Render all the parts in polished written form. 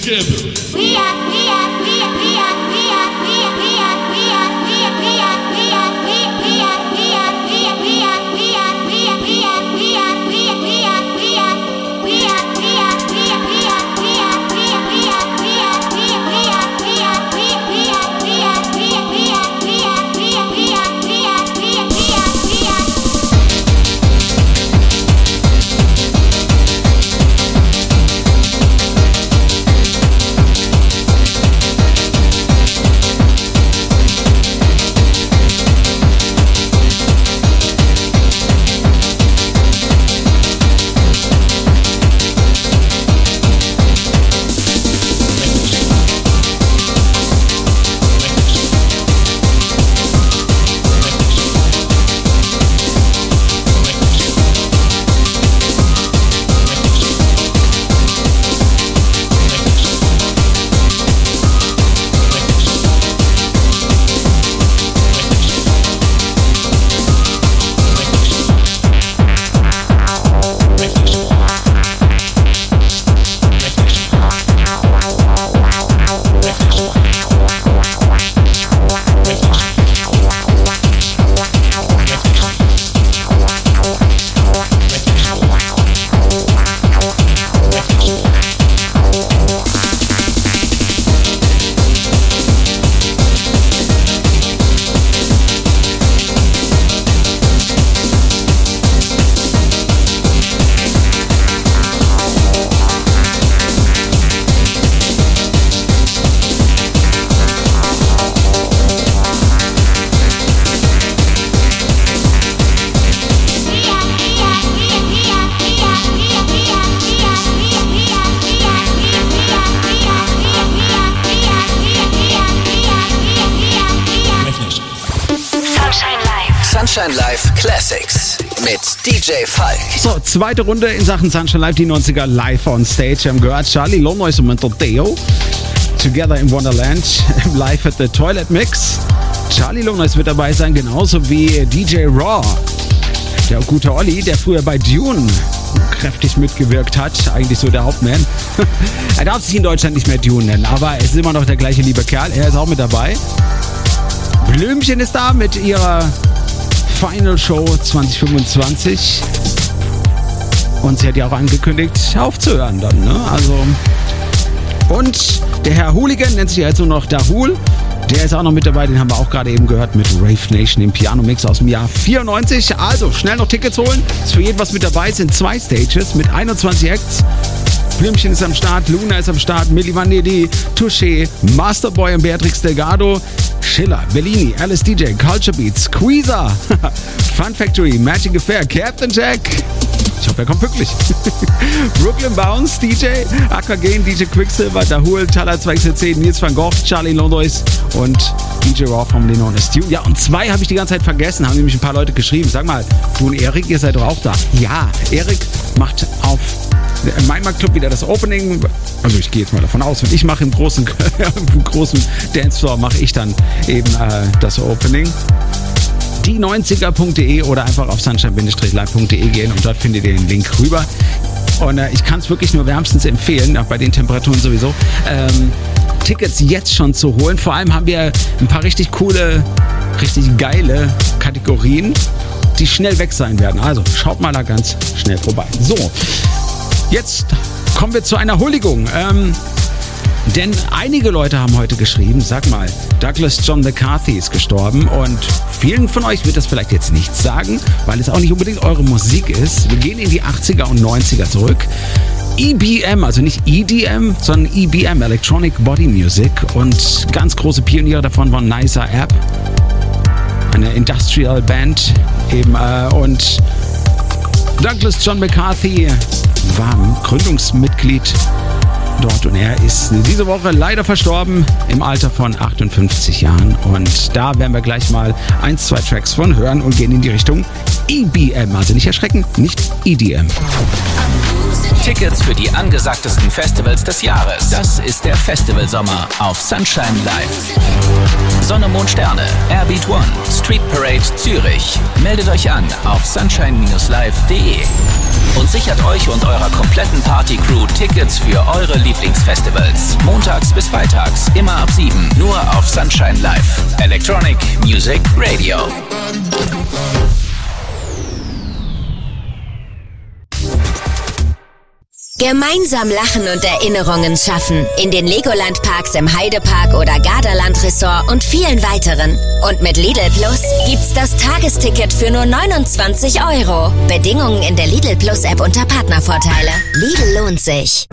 together. Sunshine Live Classics mit DJ Falk. So, zweite Runde in Sachen Sunshine Live, die 90er live on stage. Wir haben gehört, Charlie Lonois und Deo, Together in Wonderland, live at the Toilet Mix. Charlie Lonois wird dabei sein, genauso wie DJ Raw. Der gute Olli, der früher bei Dune kräftig mitgewirkt hat, eigentlich so der Hauptmann. Er darf sich in Deutschland nicht mehr Dune nennen, aber er ist immer noch der gleiche liebe Kerl. Er ist auch mit dabei. Blümchen ist da mit ihrer Final Show 2025 und sie hat ja auch angekündigt, aufzuhören dann, ne? Also, und der Herr Hooligan nennt sich ja jetzt nur noch Dahul. Der ist auch noch mit dabei, den haben wir auch gerade eben gehört mit Rave Nation, dem Piano-Mix aus dem Jahr 94. Also, schnell noch Tickets holen. Ist für jeden was mit dabei. Es sind 2 Stages mit 21 Acts. Blümchen ist am Start, Luna ist am Start, Milli Vanilli, Touché, Masterboy und Beatrix Delgado, Schiller, Bellini, Alice DJ, Culture Beats, Squeezer, Fun Factory, Magic Affair, Captain Jack. Ich hoffe, er kommt pünktlich. Brooklyn Bounce, DJ, Aquagen, DJ Quicksilver, Dahul, Tala 2XC, Nils van Gogh, Charlie Lonois und DJ Raw vom Lennon Stu. Ja, und 2 habe ich die ganze Zeit vergessen, haben nämlich ein paar Leute geschrieben. Sag mal, du und Erik, ihr seid doch auch da. Ja, Erik macht auf im Mainmarkt Club wieder das Opening. Also ich gehe jetzt mal davon aus, wenn ich mache im großen Dancefloor, mache ich dann eben das Opening. Die90er.de oder einfach auf sunshine-live.de gehen und dort findet ihr den Link rüber. Und ich kann es wirklich nur wärmstens empfehlen, auch bei den Temperaturen sowieso, Tickets jetzt schon zu holen. Vor allem haben wir ein paar richtig coole, richtig geile Kategorien, die schnell weg sein werden. Also schaut mal da ganz schnell vorbei. So, jetzt kommen wir zu einer Huldigung. Denn einige Leute haben heute geschrieben, sag mal, Douglas John McCarthy ist gestorben und vielen von euch wird das vielleicht jetzt nichts sagen, weil es auch nicht unbedingt eure Musik ist. Wir gehen in die 80er und 90er zurück. EBM, also nicht EDM, sondern EBM, Electronic Body Music, und ganz große Pioniere davon waren Nicer App, eine Industrial Band eben, und Douglas John McCarthy war Gründungsmitglied dort und er ist diese Woche leider verstorben im Alter von 58 Jahren und da werden wir gleich mal 1-2 Tracks von hören und gehen in die Richtung EBM, also nicht erschrecken, nicht EDM. Tickets für die angesagtesten Festivals des Jahres. Das ist der Festivalsommer auf Sunshine Live. Sonne, Mond, Sterne, Airbeat One, Street Parade Zürich. Meldet euch an auf sunshine-live.de und sichert euch und eurer kompletten Party-Crew Tickets für eure Lieblingsfestivals. Montags bis freitags, immer ab 7, nur auf Sunshine Live. Electronic Music Radio. Gemeinsam lachen und Erinnerungen schaffen. In den Legoland-Parks im Heidepark oder Gardaland Resort und vielen weiteren. Und mit Lidl Plus gibt's das Tagesticket für nur 29 €. Bedingungen in der Lidl Plus App unter Partnervorteile. Lidl lohnt sich.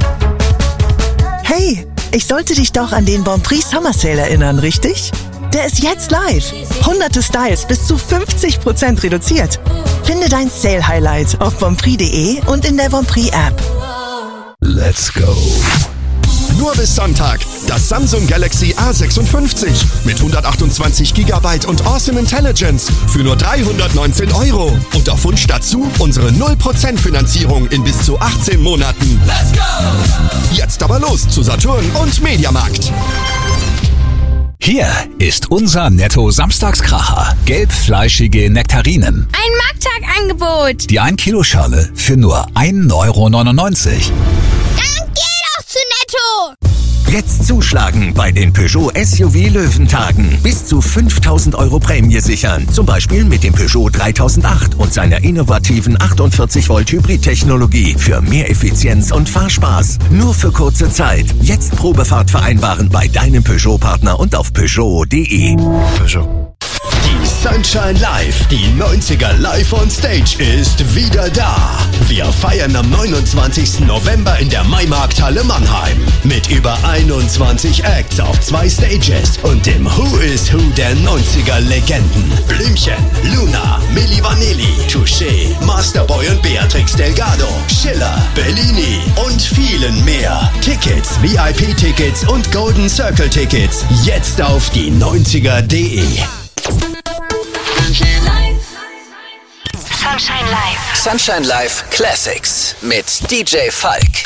Hey, ich sollte dich doch an den Bonprix Summer Sale erinnern, richtig? Der ist jetzt live. Hunderte Styles bis zu 50% reduziert. Finde dein Sale-Highlight auf bonprix.de und in der Bonprix-App. Let's go. Nur bis Sonntag das Samsung Galaxy A56 mit 128 GB und Awesome Intelligence für nur 319 €. Und auf Wunsch dazu unsere 0% Finanzierung in bis zu 18 Monaten. Let's go! Jetzt aber los zu Saturn und Mediamarkt. Hier ist unser Netto-Samstagskracher. Gelbfleischige Nektarinen. Ein Markttagangebot. Die 1-Kilo-Schale für nur 1,99 €. Dann geh doch zu Netto. Jetzt zuschlagen bei den Peugeot SUV Löwentagen. Bis zu 5.000 € Prämie sichern. Zum Beispiel mit dem Peugeot 3008 und seiner innovativen 48 Volt Hybrid-Technologie für mehr Effizienz und Fahrspaß. Nur für kurze Zeit. Jetzt Probefahrt vereinbaren bei deinem Peugeot-Partner und auf Peugeot.de. Peugeot. Die Sunshine Live, die 90er Live on Stage ist wieder da. Wir feiern am 29. November in der Maimarkthalle Mannheim. Mit über 21 Acts auf 2 Stages und dem Who is Who der 90er Legenden. Blümchen, Luna, Milli Vanilli, Touché, Masterboy und Beatrix Delgado, Schiller, Bellini und vielen mehr. Tickets, VIP-Tickets und Golden Circle Tickets jetzt auf die 90er.de. Sunshine Live. Sunshine Live Classics mit DJ Falk.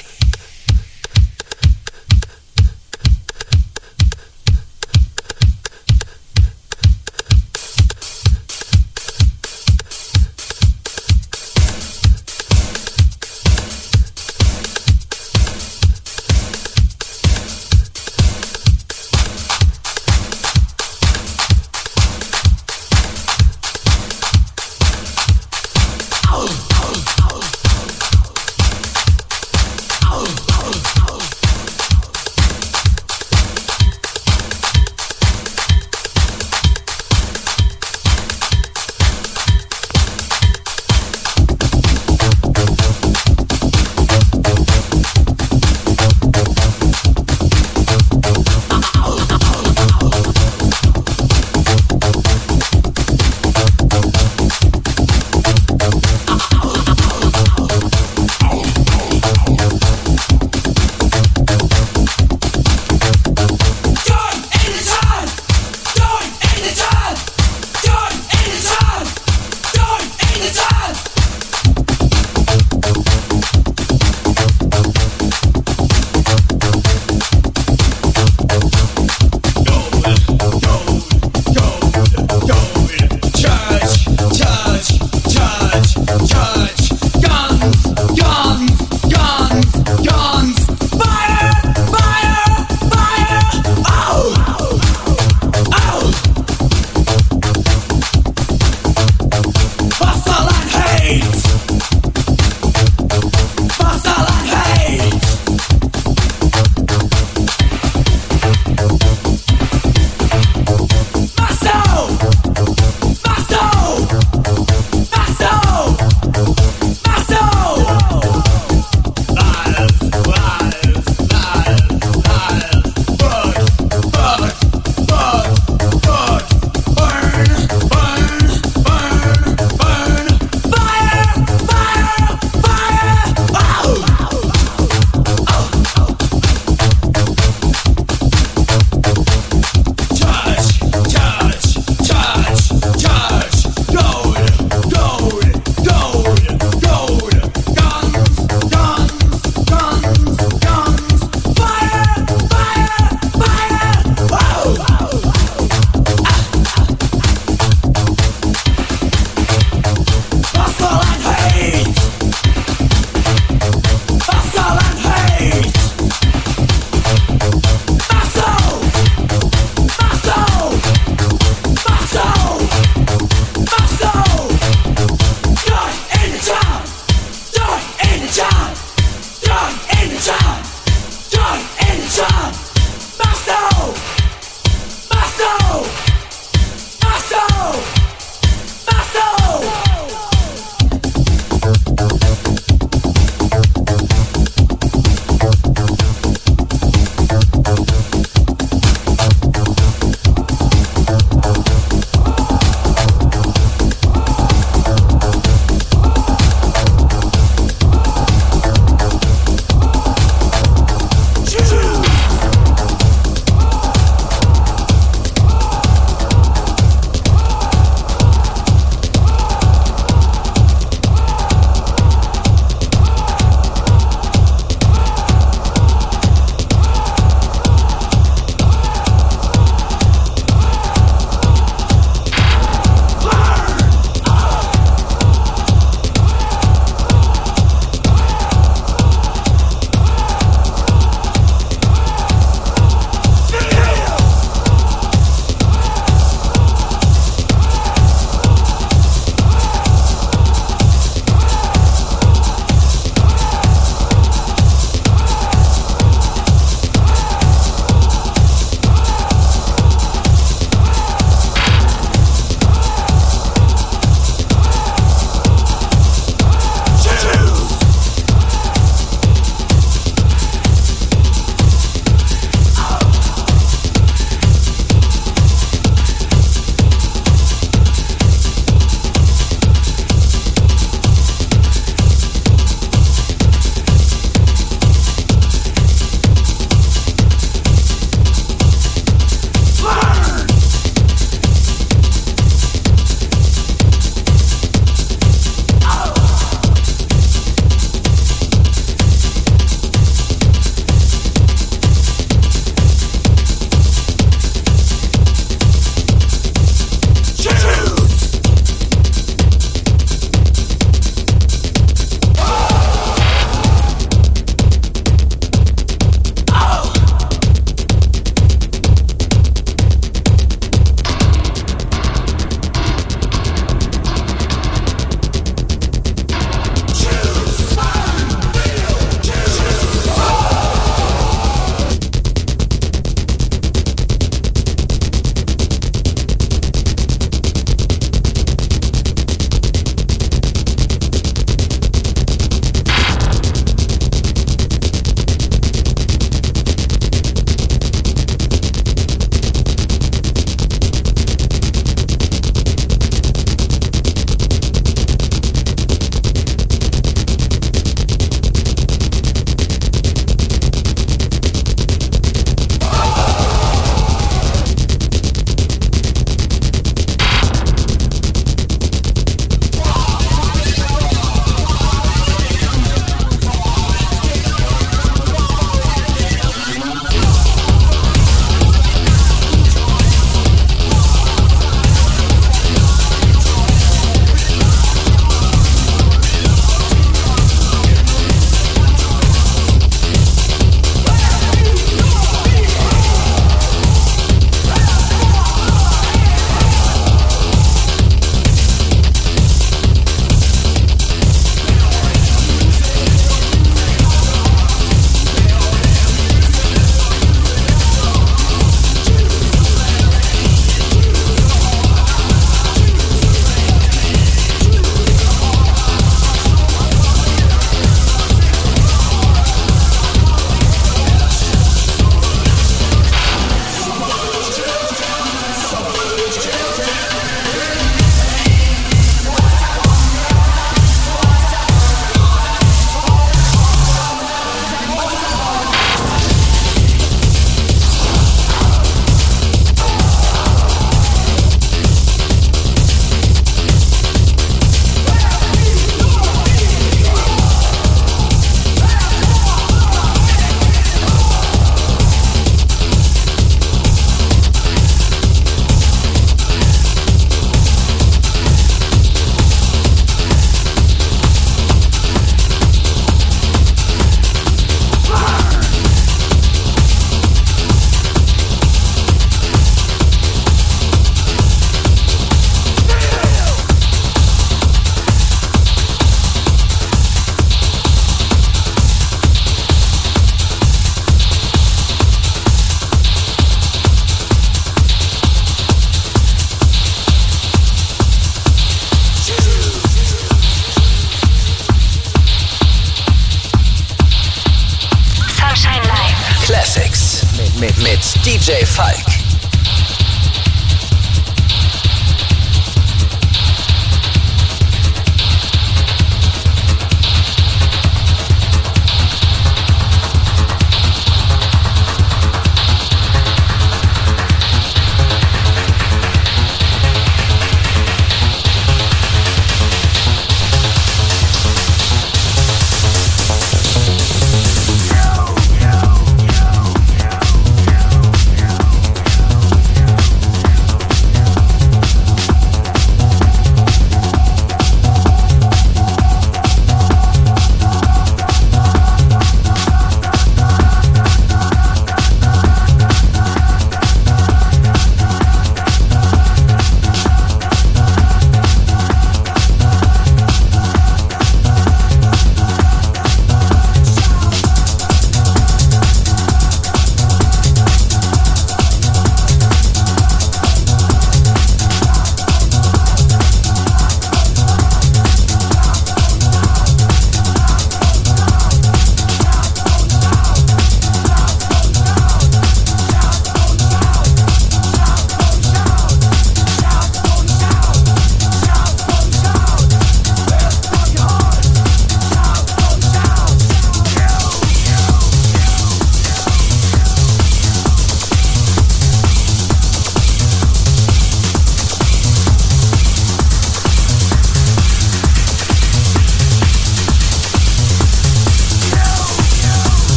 Sunshine Live. Classics mit DJ Falk.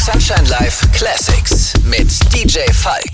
Sunshine Live Classics mit DJ Falk.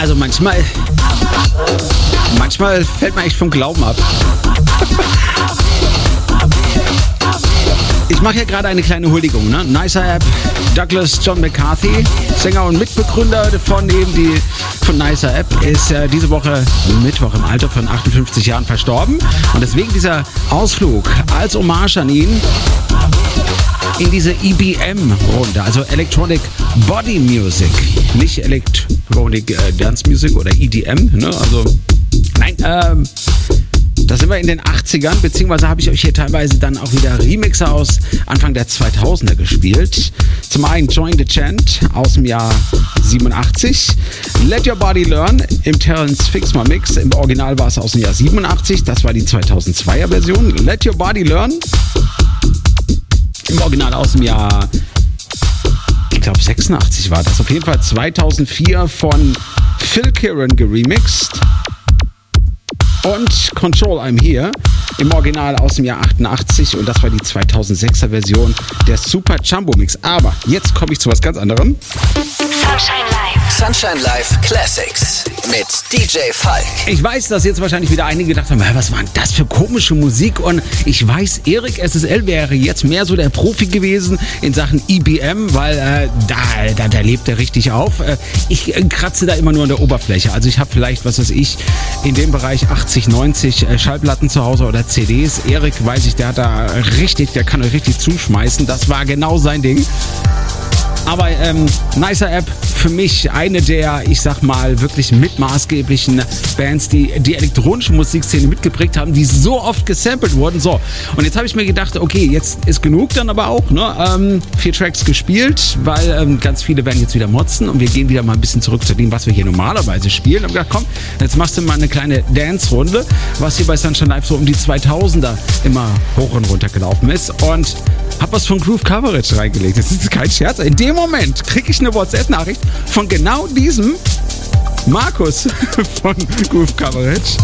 Also manchmal fällt man echt vom Glauben ab. Ich mache ja gerade eine kleine Huldigung, ne? Nicer App, Douglas John McCarthy, Sänger und Mitbegründer von Nicer App, ist diese Woche Mittwoch im Alter von 58 Jahren verstorben. Und deswegen dieser Ausflug als Hommage an ihn in diese EBM-Runde, also Electronic Body Music, nicht Electronic Dance Music oder EDM, ne? Also, nein, da sind wir in den 80ern, beziehungsweise habe ich euch hier teilweise dann auch wieder Remixer aus Anfang der 2000er gespielt. Zum einen Join the Chant aus dem Jahr 87, Let Your Body Learn im Terence Fixmer Mix, im Original war es aus dem Jahr 87, das war die 2002er Version. Let Your Body Learn im Original aus dem Jahr, ich glaube 86 war das, auf jeden Fall 2004 von Phil Kieran geremixed. Und Control I'm Here im Original aus dem Jahr 88 und das war die 2006er Version der Super Jumbo Mix. Aber jetzt komme ich zu was ganz anderem. Sunshine Live. Sunshine Live Classics mit DJ Falk. Ich weiß, dass jetzt wahrscheinlich wieder einige gedacht haben, was war denn das für komische Musik? Und ich weiß, Erik SSL wäre jetzt mehr so der Profi gewesen in Sachen EBM, weil da lebt er richtig auf. Ich kratze da immer nur an der Oberfläche. Also ich habe vielleicht, was weiß ich, in dem Bereich 80, 90 Schallplatten zu Hause oder CDs. Erik, weiß ich, der kann euch richtig zuschmeißen. Das war genau sein Ding. Aber Nicer App, für mich eine der, ich sag mal, wirklich mitmaßgeblichen Bands, die elektronische Musikszene mitgeprägt haben, die so oft gesampelt wurden. So, und jetzt habe ich mir gedacht, okay, jetzt ist genug dann aber auch, ne? 4 Tracks gespielt, weil ganz viele werden jetzt wieder motzen und wir gehen wieder mal ein bisschen zurück zu dem, was wir hier normalerweise spielen. Und ich gedacht, komm, jetzt machst du mal eine kleine Dance-Runde, was hier bei Sunshine Live so um die 2000er immer hoch und runter gelaufen ist. Und hab was von Groove Coverage reingelegt. Das ist kein Scherz. In dem Moment kriege ich eine WhatsApp-Nachricht von genau diesem Markus von Groove Coverage.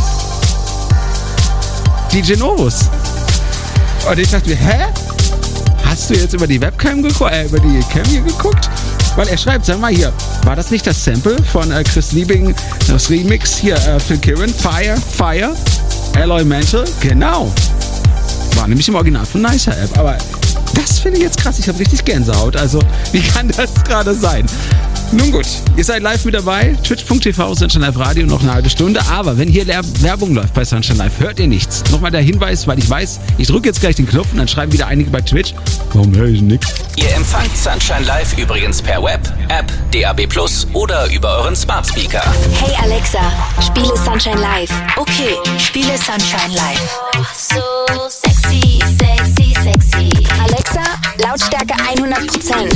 DJ Novus. Und ich dachte mir, hä? Hast du jetzt über die Webcam geguckt? Über die Cam hier geguckt? Weil er schreibt, sag mal hier, war das nicht das Sample von Chris Liebing, das Remix hier, Phil Kieran, Fire, Alloy Mantle? Genau. War nämlich im Original von Nicer App, aber das finde ich jetzt krass. Ich habe richtig Gänsehaut. Also, wie kann das gerade sein? Nun gut, ihr seid live mit dabei. Twitch.tv, Sunshine Live Radio, noch eine halbe Stunde. Aber wenn hier Werbung läuft bei Sunshine Live, hört ihr nichts. Nochmal der Hinweis, weil ich weiß, ich drücke jetzt gleich den Knopf und dann schreiben wieder einige bei Twitch. Warum höre ich nichts? Ihr empfangt Sunshine Live übrigens per Web, App, DAB+ oder über euren Smart Speaker. Hey Alexa, spiele Sunshine Live. Okay, spiele Sunshine Live. Oh, so sexy, sexy, sexy. Alexa, Lautstärke 100%.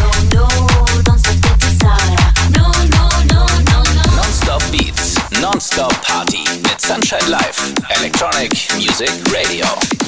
Non-Stop Beats, Non-Stop Party mit Sunshine Live, Electronic Music Radio.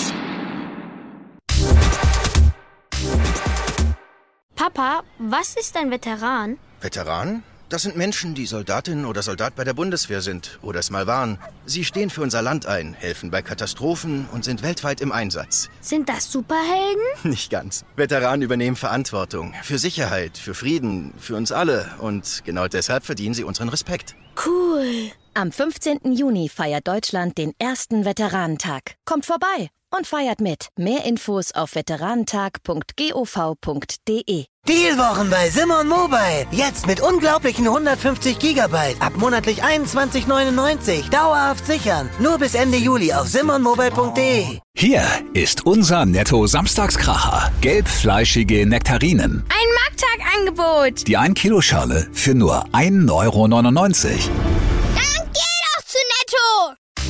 Papa, was ist ein Veteran? Veteran? Das sind Menschen, die Soldatin oder Soldat bei der Bundeswehr sind oder es mal waren. Sie stehen für unser Land ein, helfen bei Katastrophen und sind weltweit im Einsatz. Sind das Superhelden? Nicht ganz. Veteranen übernehmen Verantwortung für Sicherheit, für Frieden, für uns alle. Und genau deshalb verdienen sie unseren Respekt. Cool. Am 15. Juni feiert Deutschland den ersten Veteranentag. Kommt vorbei und feiert mit. Mehr Infos auf veteranentag.gov.de. Dealwochen bei Simon Mobile. Jetzt mit unglaublichen 150 Gigabyte. Ab monatlich 21,99. Dauerhaft sichern. Nur bis Ende Juli auf simonmobile.de. Hier ist unser Netto-Samstagskracher. Gelbfleischige Nektarinen. Ein Markttagangebot. Die 1-Kilo-Schale für nur 1,99 Euro. Dann geh doch zu Netto.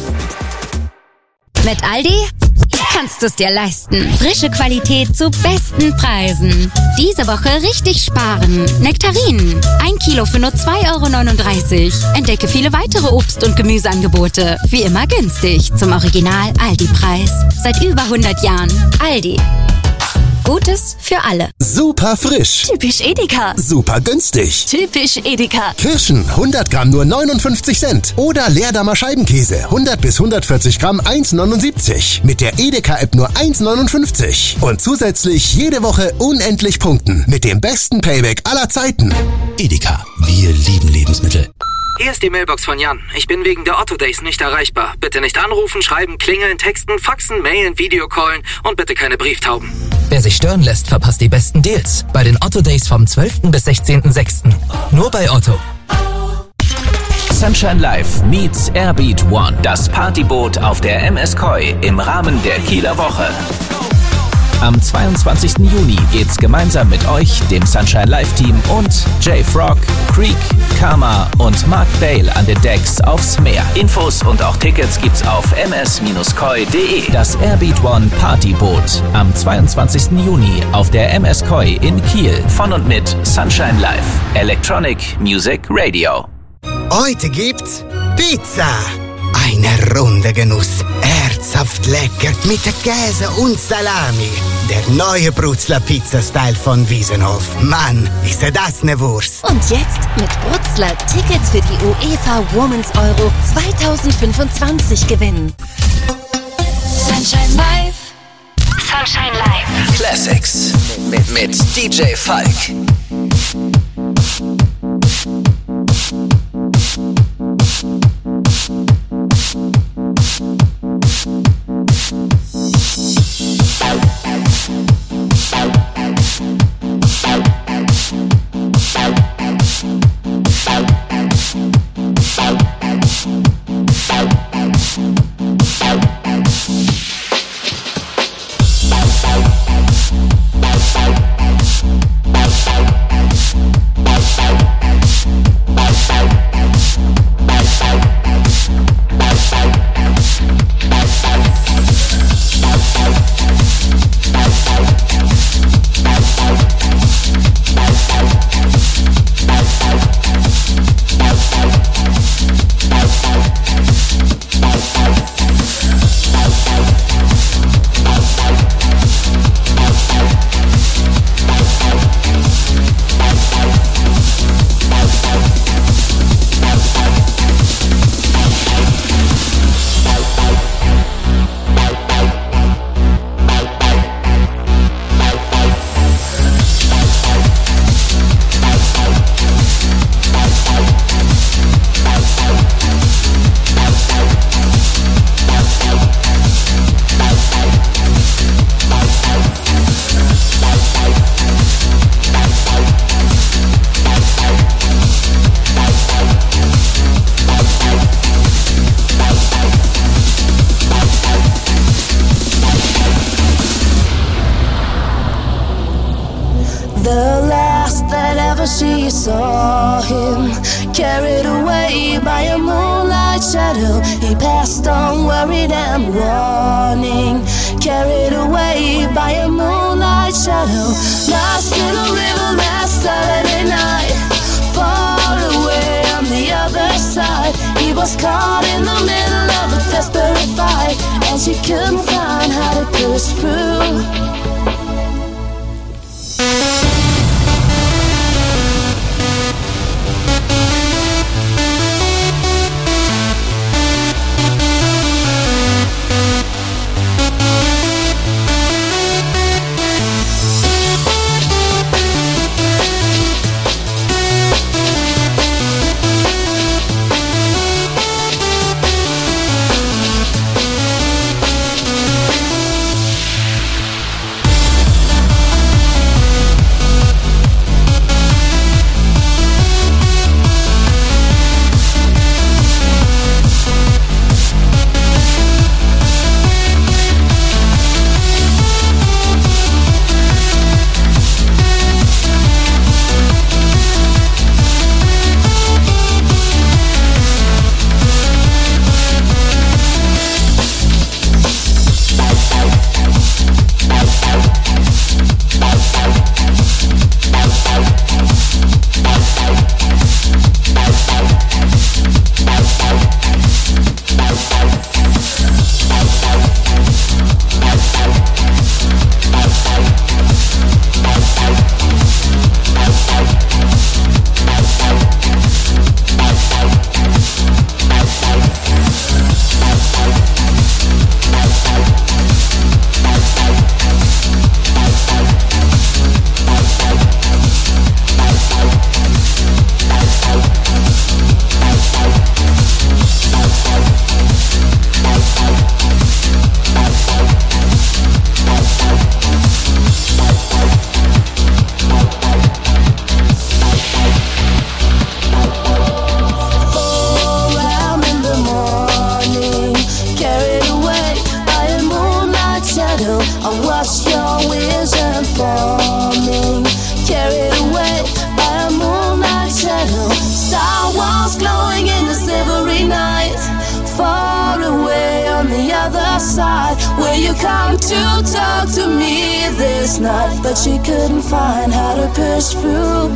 Mit Aldi kannst du es dir leisten. Frische Qualität zu besten Preisen. Diese Woche richtig sparen. Nektarinen. 1 Kilo für nur 2,39 Euro. Entdecke viele weitere Obst- und Gemüseangebote. Wie immer günstig. Zum Original Aldi-Preis. Seit über 100 Jahren. Aldi. Gutes für alle. Super frisch. Typisch Edeka. Super günstig. Typisch Edeka. Kirschen 100 Gramm nur 59 Cent. Oder Leerdammer Scheibenkäse 100 bis 140 Gramm 1,79. Mit der Edeka-App nur 1,59. Und zusätzlich jede Woche unendlich punkten. Mit dem besten Payback aller Zeiten. Edeka, wir lieben Lebensmittel. Hier ist die Mailbox von Jan. Ich bin wegen der Otto Days nicht erreichbar. Bitte nicht anrufen, schreiben, klingeln, texten, faxen, mailen, Videocallen und bitte keine Brieftauben. Wer sich stören lässt, verpasst die besten Deals. Bei den Otto Days vom 12. bis 16.06. Nur bei Otto. Sunshine Live meets Airbeat One. Das Partyboot auf der MS Koi im Rahmen der Kieler Woche. Am 22. Juni geht's gemeinsam mit euch, dem Sunshine Live Team und J-Frog, Creek, Karma und Mark Bale an den Decks aufs Meer. Infos und auch Tickets gibt's auf ms-koi.de. Das Airbeat One Partyboot am 22. Juni auf der MS Koi in Kiel. Von und mit Sunshine Live. Electronic Music Radio. Heute gibt's Pizza. Eine runde Genuss. Herzhaft lecker mit Käse und Salami. Der neue Brutzler Pizza-Style von Wiesenhof. Mann, ist das ne Wurst. Und jetzt mit Brutzler Tickets für die UEFA Women's Euro 2025 gewinnen. Sunshine Live. Sunshine Live. Classics mit DJ Falk. She saw him carried away by a moonlight shadow. He passed on worried and warning, carried away by a moonlight shadow. Lost in a river last Saturday night, far away on the other side. He was caught in the middle of a desperate fight, and she couldn't find how to push through. outside. Will you come to talk to me this night? But she couldn't find how to push through.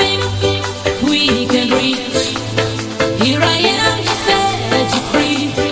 Here I am to set you free.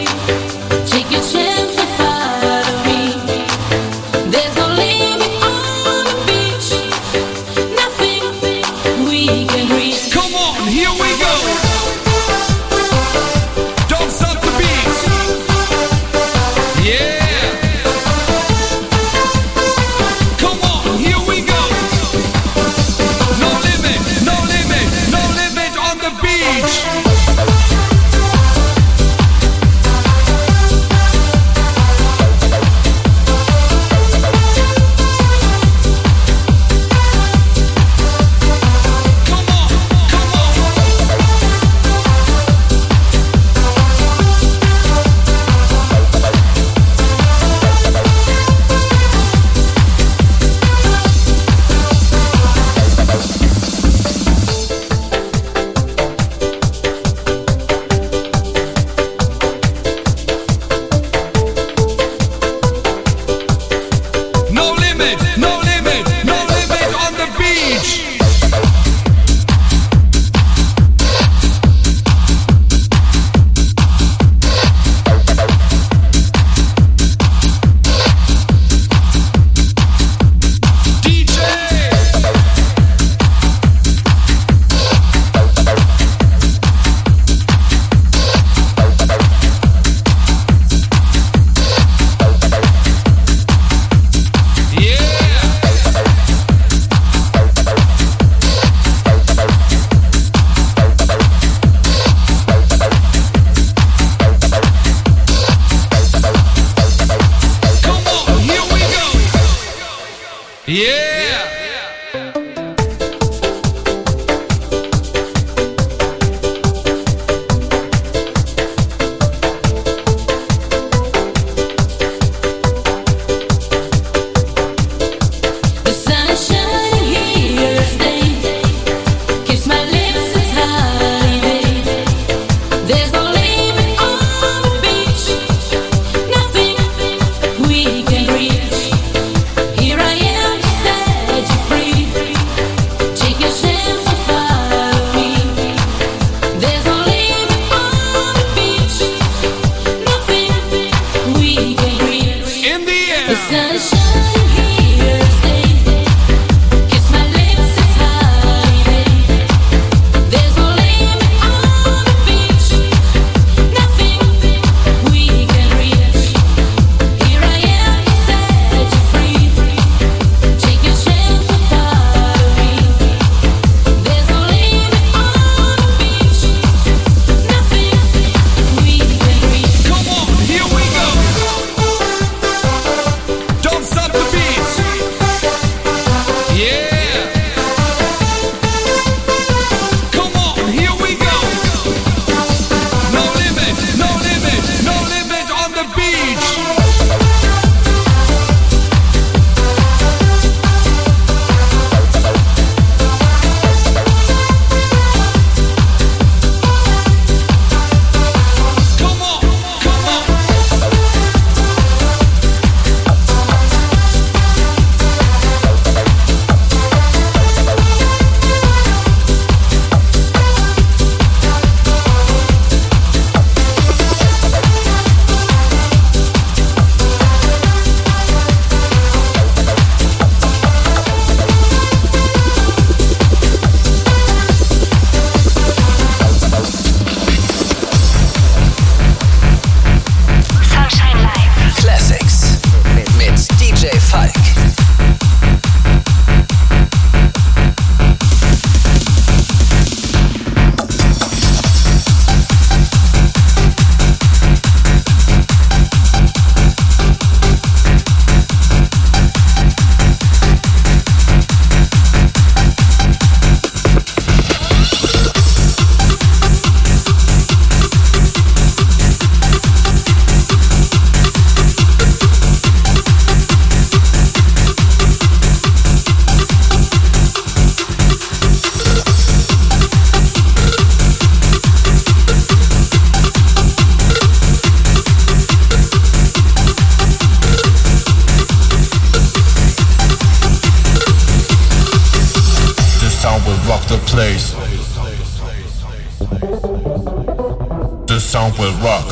sound will rock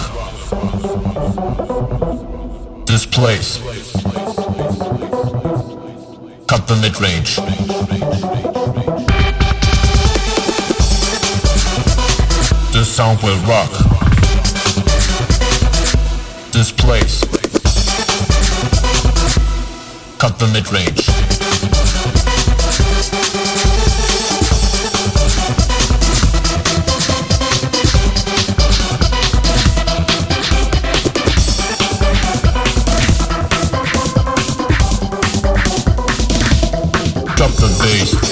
this place. Cut the mid-range. This sound will rock this place. Cut the mid-range. Drop the bass.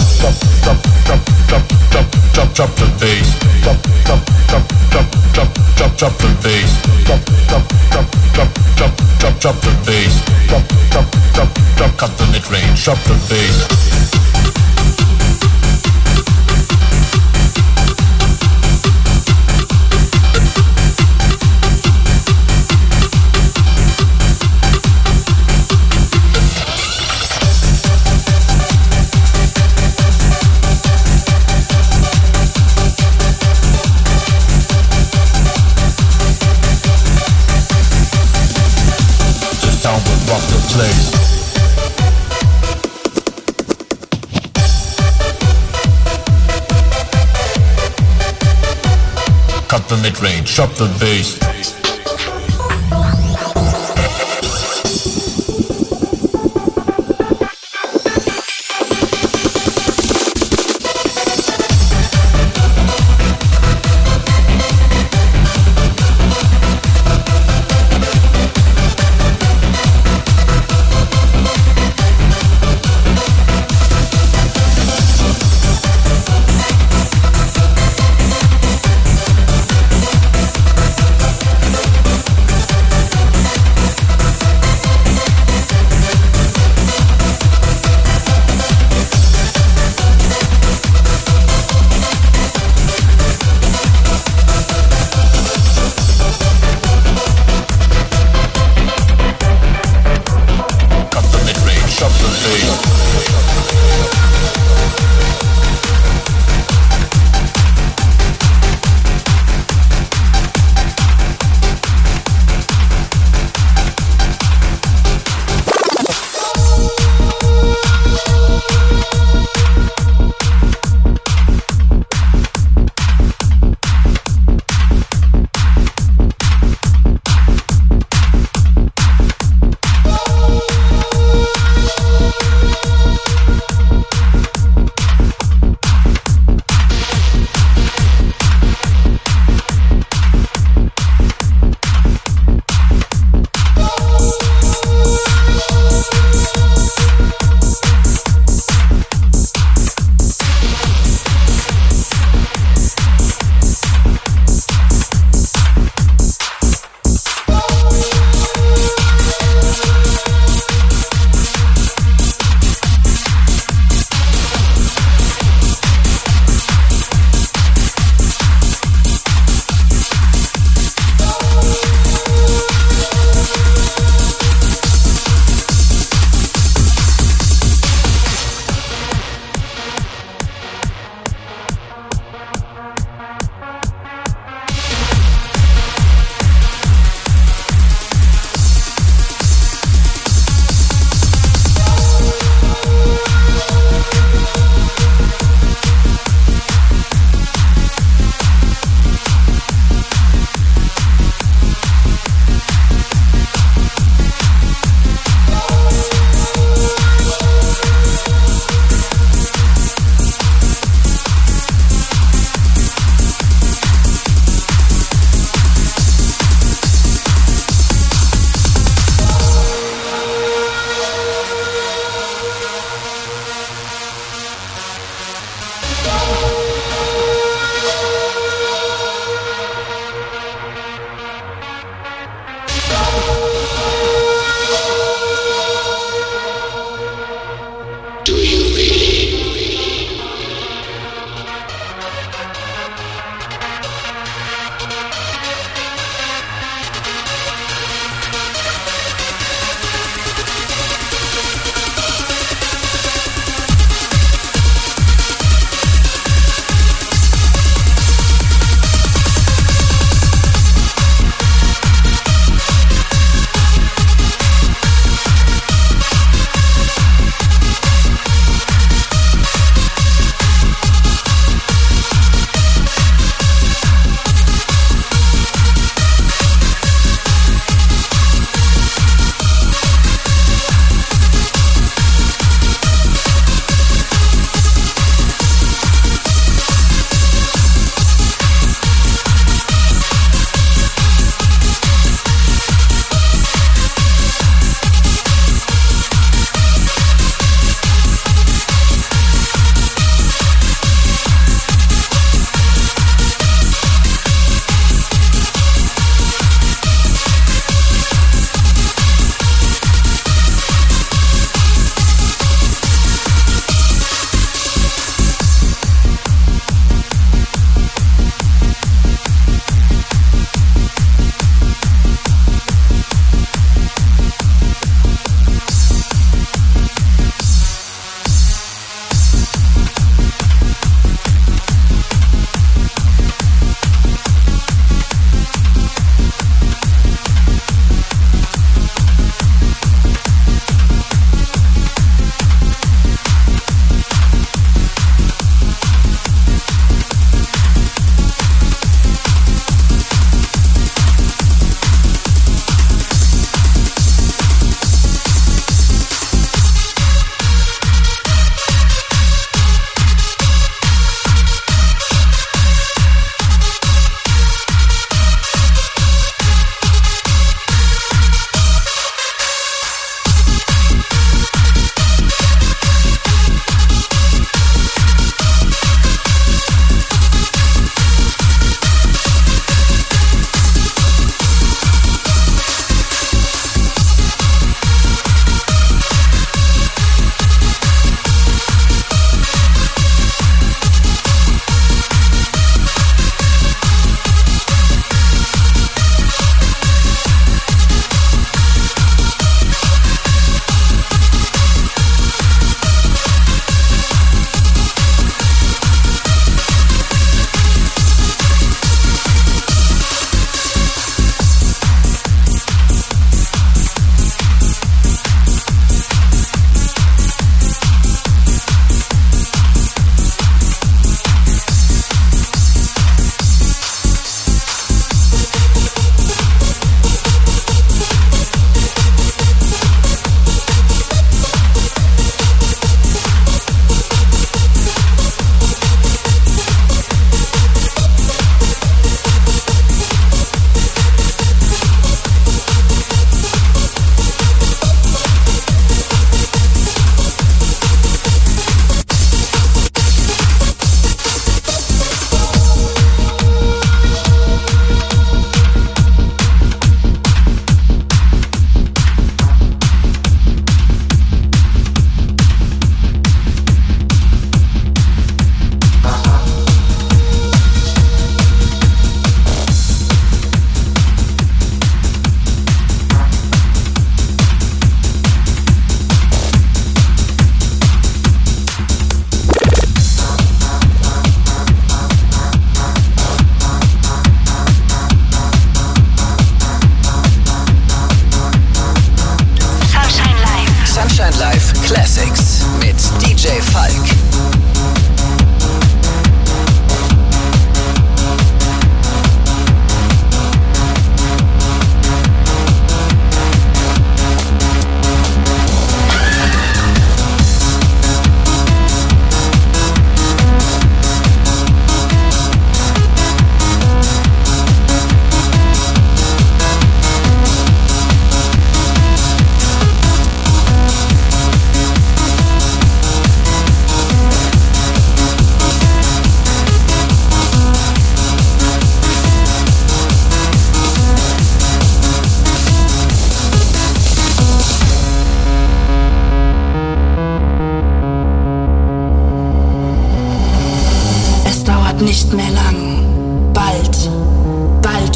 Drop the bass. Drop the bass. Drop Drop the bass. Drop the bass. Cut the mid-range. Drop the bass. Rock the place. Cut the mid-range, drop the bass.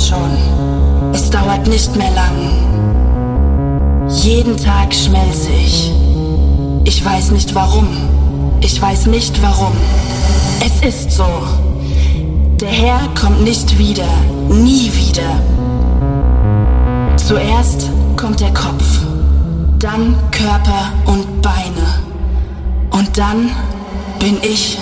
schon, es dauert nicht mehr lang. Jeden Tag schmelze ich. Ich weiß nicht warum. Ich weiß nicht warum. Es ist so. Der Herr kommt nicht wieder. Nie wieder. Zuerst kommt der Kopf. Dann Körper und Beine. Und dann bin ich.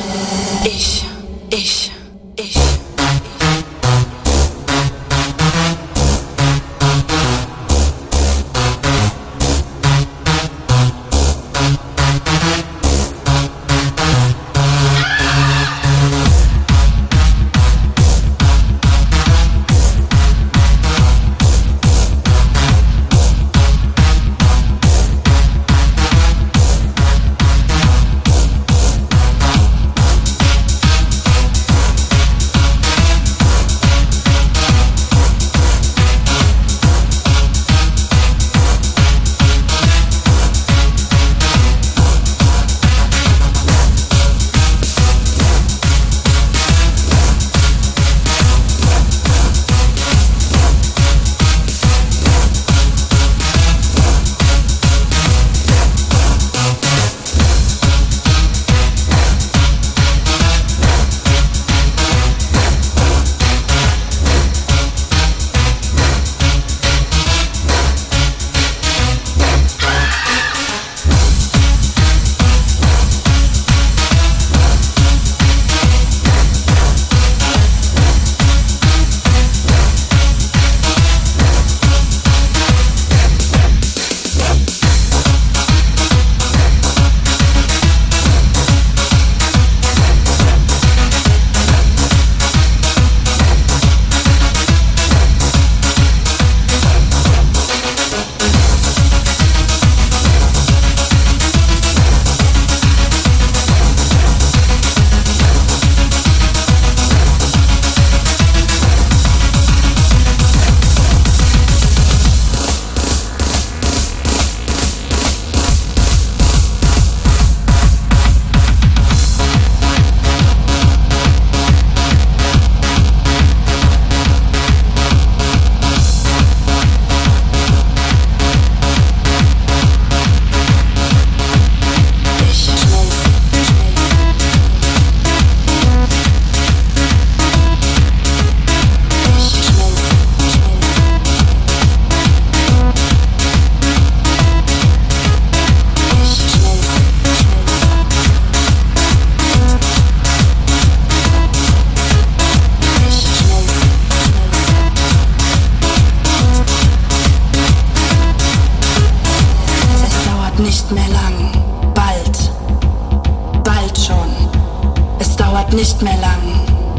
Nicht mehr lang.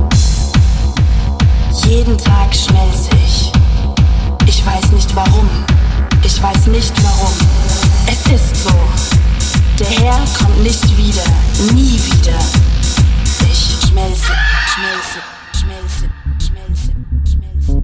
Jeden Tag schmelze ich. Ich weiß nicht warum. Ich weiß nicht warum. Es ist so. Der Herr kommt nicht wieder. Nie wieder. Ich schmelze, schmelze, schmelze, schmelze, schmelze,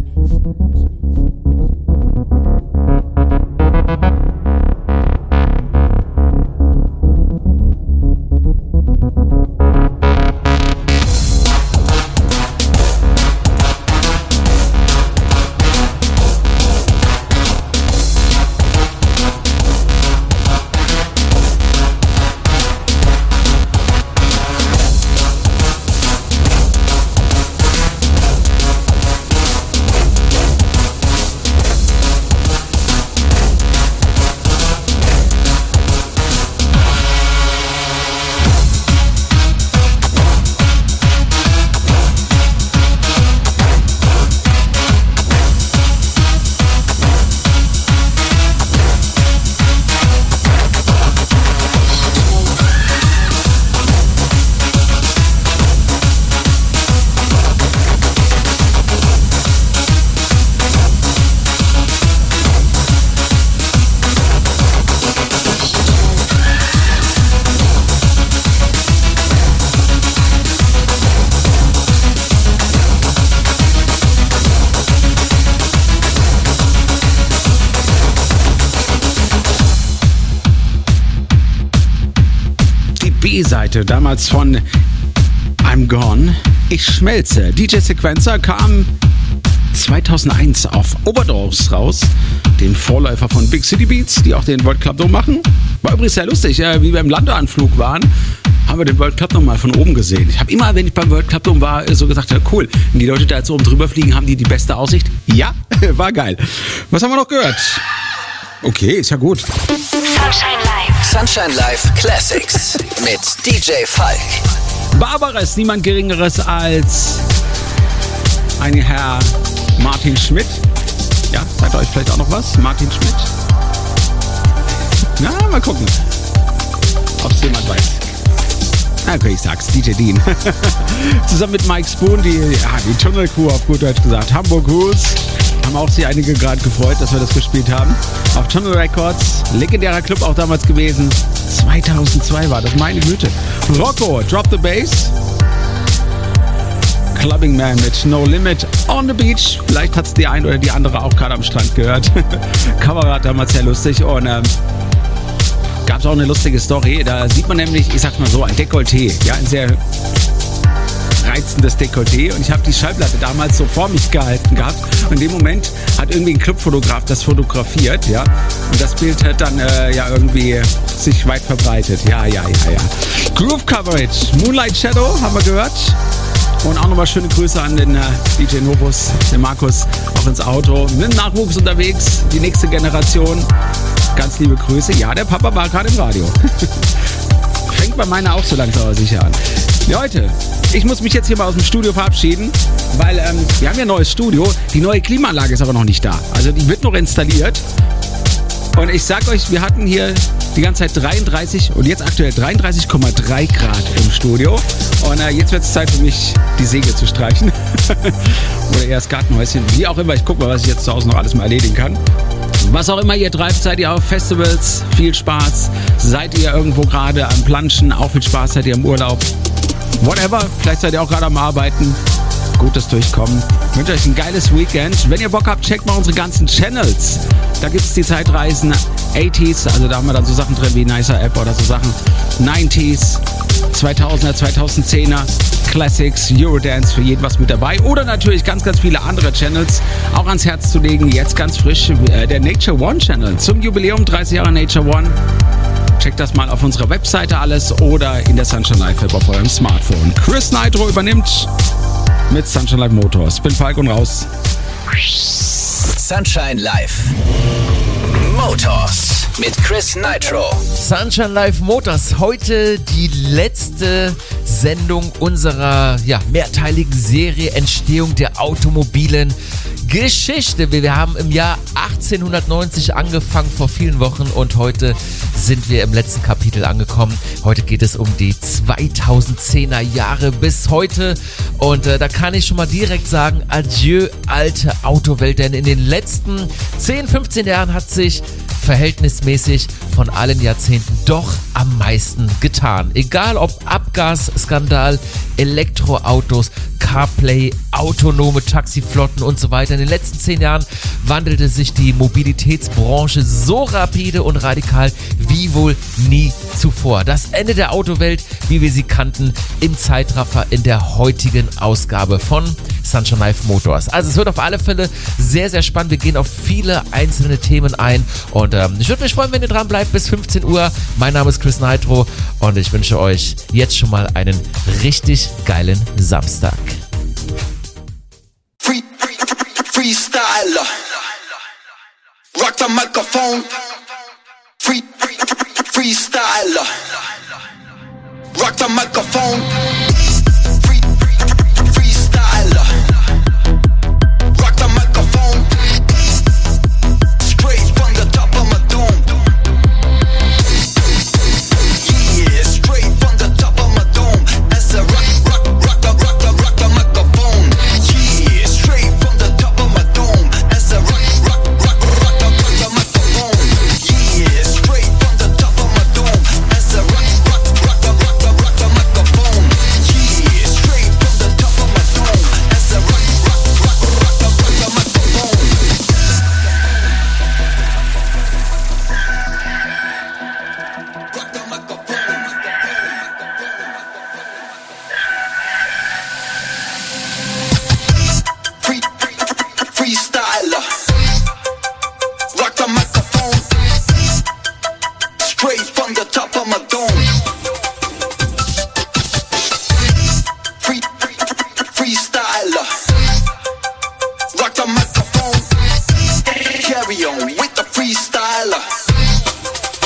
B-Seite, damals von I'm Gone. Ich schmelze. DJ Sequencer kam 2001 auf Overdose raus, dem Vorläufer von Big City Beats, die auch den World Club Dome machen. War übrigens sehr lustig, wie wir im Landeanflug waren, haben wir den World Club Dome mal von oben gesehen. Ich habe immer, wenn ich beim World Club Dome war, so gesagt, ja cool, wenn die Leute da jetzt oben drüber fliegen, haben die beste Aussicht? Ja, war geil. Was haben wir noch gehört? Okay, ist ja gut. Sunshine Live. Sunshine Live Classics mit DJ Falk. Barbares, niemand Geringeres als ein Herr Martin Schmidt. Ja, sagt euch vielleicht auch noch was? Martin Schmidt? Na, mal gucken, ob es jemand weiß. Okay, ich sag's, DJ Dean. Zusammen mit Mike Spoon, die Tunnel Crew auf gut Deutsch gesagt, Hamburg Rules. Haben auch sich einige gerade gefreut, dass wir das gespielt haben. Auf Tunnel Records, legendärer Club auch damals gewesen. 2002 war das, meine Güte. Rocco, Drop the Bass. Clubbing Man mit No Limit on the Beach. Vielleicht hat's die ein oder die andere auch gerade am Strand gehört. Kamerad damals sehr lustig und gab's auch eine lustige Story. Da sieht man nämlich, ich sag's mal so, ein Dekolleté. Ja, ein sehr reizendes Dekolleté und ich habe die Schallplatte damals so vor mich gehalten gehabt und in dem Moment hat irgendwie ein Clubfotograf das fotografiert, ja, und das Bild hat dann irgendwie sich weit verbreitet. Ja. Groove Coverage, Moonlight Shadow haben wir gehört und auch nochmal schöne Grüße an den DJ Novus, den Markus, auch ins Auto, mit dem Nachwuchs unterwegs, die nächste Generation, ganz liebe Grüße. Ja, der Papa war gerade im Radio. Fängt bei meiner auch so langsam aber sicher an. Leute, ich muss mich jetzt hier mal aus dem Studio verabschieden, weil wir haben ja ein neues Studio. Die neue Klimaanlage ist aber noch nicht da. Also die wird noch installiert. Und ich sag euch, wir hatten hier die ganze Zeit 33 und jetzt aktuell 33,3 Grad im Studio. Und jetzt wird es Zeit für mich, die Säge zu streichen. Oder eher das Gartenhäuschen. Wie auch immer, ich guck mal, was ich jetzt zu Hause noch alles mal erledigen kann. Was auch immer ihr treibt, seid ihr auf Festivals, viel Spaß. Seid ihr irgendwo gerade am Planschen, auch viel Spaß, seid ihr im Urlaub. Whatever, vielleicht seid ihr auch gerade am Arbeiten. Gutes Durchkommen. Ich wünsche euch ein geiles Weekend. Wenn ihr Bock habt, checkt mal unsere ganzen Channels. Da gibt es die Zeitreisen 80s, also da haben wir dann so Sachen drin wie Nicer App oder so Sachen 90s, 2000er, 2010er, Classics, Eurodance, für jeden was mit dabei. Oder natürlich ganz, ganz viele andere Channels auch ans Herz zu legen. Jetzt ganz frisch der Nature One Channel zum Jubiläum 30 Jahre Nature One. Checkt das mal auf unserer Webseite alles oder in der Sunshine Live App auf eurem Smartphone. Chris Nitro übernimmt mit Sunshine Live Motors. Bin Falk und raus. Sunshine Live Motors mit Chris Nitro. Sunshine Live Motors. Heute die letzte Sendung unserer mehrteiligen Serie Entstehung der automobilen Geschichte. Wir haben im Jahr 1890 angefangen, vor vielen Wochen, und heute sind wir im letzten Kapitel angekommen. Heute geht es um die 2010er Jahre bis heute, und da kann ich schon mal direkt sagen, adieu alte Autowelt, denn in den letzten 10, 15 Jahren hat sich verhältnismäßig von allen Jahrzehnten doch am meisten getan. Egal ob Abgasskandal, Elektroautos, CarPlay, autonome Taxiflotten und so weiter. In den letzten 10 Jahren wandelte sich die Mobilitätsbranche so rapide und radikal wie wohl nie zuvor. Das Ende der Autowelt, wie wir sie kannten, im Zeitraffer in der heutigen Ausgabe von Sunshine Live Motors. Also es wird auf alle Fälle sehr, sehr spannend. Wir gehen auf viele einzelne Themen ein, und ich würde mich freuen, wenn ihr dran bleibt bis 15 Uhr. Mein Name ist Chris Nitro und ich wünsche euch jetzt schon mal einen richtig geilen Samstag. Freestyler, rock the microphone. Freestyler, rock the microphone.